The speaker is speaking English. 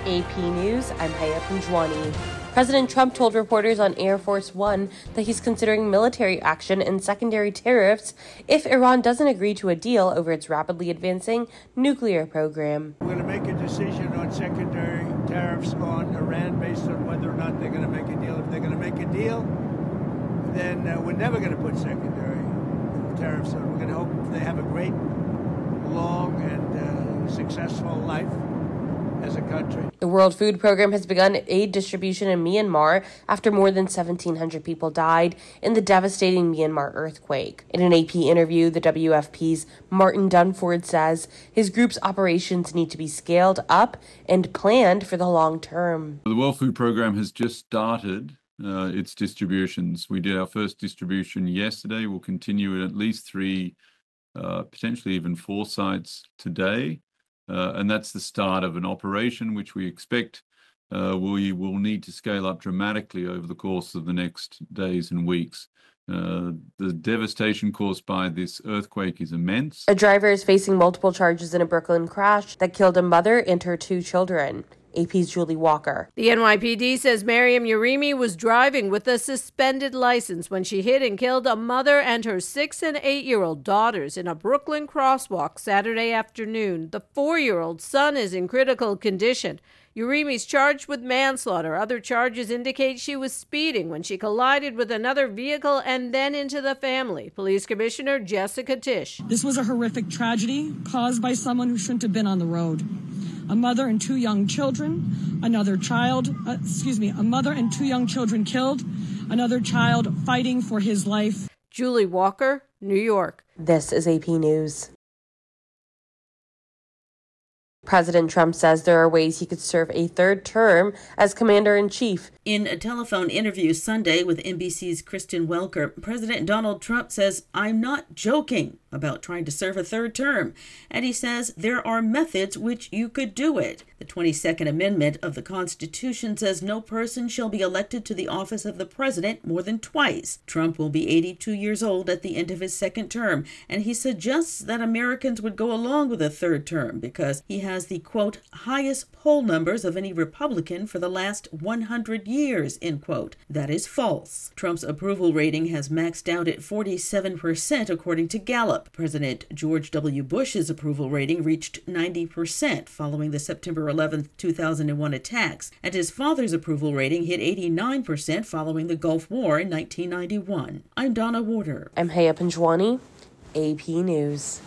AP News, I'm Haya Panjwani. President Trump told reporters on Air Force One that he's considering military action and secondary tariffs if Iran doesn't agree to a deal over its rapidly advancing nuclear program. We're going to make a decision on secondary tariffs on Iran based on whether or not they're going to make a deal. If they're going to make a deal, then we're never going to put secondary tariffs on. We're going to hope they have a great, long, and successful life as a country. The World Food Program has begun aid distribution in Myanmar after more than 1,700 people died in the devastating Myanmar earthquake. In an AP interview, the WFP's Martin Dunford says his group's operations need to be scaled up and planned for the long term. The World Food Program has just started its distributions. We did our first distribution yesterday. We'll continue at least 3, potentially even 4 sites today. And that's the start of an operation which we expect we will need to scale up dramatically over the course of the next days and weeks. The devastation caused by this earthquake is immense. A driver is facing multiple charges in a Brooklyn crash that killed a mother and her 2 children. AP's Julie Walker. The NYPD says Maryam Yarimi was driving with a suspended license when she hit and killed a mother and her 6- and 8-year-old daughters in a Brooklyn crosswalk Saturday afternoon. The 4-year-old son is in critical condition. Yarimi's charged with manslaughter. Other charges indicate she was speeding when she collided with another vehicle and then into the family. Police Commissioner Jessica Tisch. This was a horrific tragedy caused by someone who shouldn't have been on the road. A mother and 2 young children, a mother and 2 young children killed, another child fighting for his life. Julie Walker, New York. This is AP News. President Trump says there are ways he could serve a 3rd term as commander-in-chief. In a telephone interview Sunday with NBC's Kristen Welker, President Donald Trump says, "I'm not joking about trying to serve a 3rd term." And he says there are methods which you could do it. The 22nd Amendment of the Constitution says no person shall be elected to the office of the president more than twice. Trump will be 82 years old at the end of his 2nd term, and he suggests that Americans would go along with a 3rd term because he has the, quote, highest poll numbers of any Republican for the last 100 years, end quote. That is false. Trump's approval rating has maxed out at 47% according to Gallup. President George W. Bush's approval rating reached 90% following the September 11, 2001 attacks, and his father's approval rating hit 89% following the Gulf War in 1991. I'm Donna Warder. I'm Haya Panjwani, AP News.